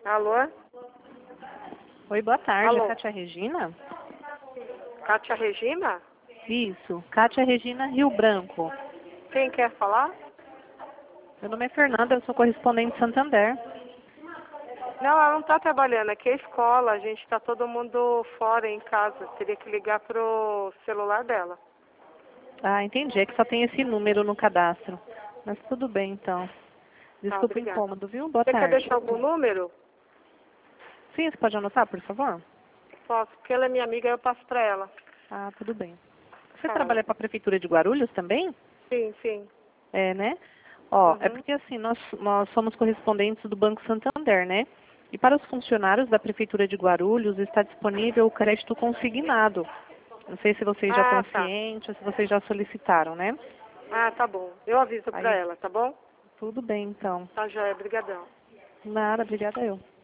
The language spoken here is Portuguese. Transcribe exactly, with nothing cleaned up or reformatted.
Alô? Oi, boa tarde. Alô? É Kátia Regina? Kátia Regina? Isso, Kátia Regina Rio Branco. Quem quer falar? Meu nome é Fernanda, eu sou correspondente Santander. Não, ela não está trabalhando. Aqui é escola. A gente está todo mundo fora em casa. Teria que ligar pro celular dela. Ah, entendi. É que só tem esse número no cadastro. Mas tudo bem, então. Tá, Desculpa o obrigada. incômodo, viu? Boa Você quer tarde. deixar algum número? Sim, você pode anotar, por favor? Posso, porque ela é minha amiga, eu passo para ela. Ah, tudo bem. Você Fala. trabalha para a Prefeitura de Guarulhos também? Sim, sim. É, né? Ó, é Uhum. porque assim, nós, nós somos correspondentes do Banco Santander, né? E para os funcionários da Prefeitura de Guarulhos está disponível o crédito consignado. Não sei se vocês já Ah, estão tá. cientes, se vocês já solicitaram, né? Ah, tá bom. Eu aviso para Aí, ela, tá bom? tudo bem, então. Tá, joia. Obrigadão. Nada, obrigada eu.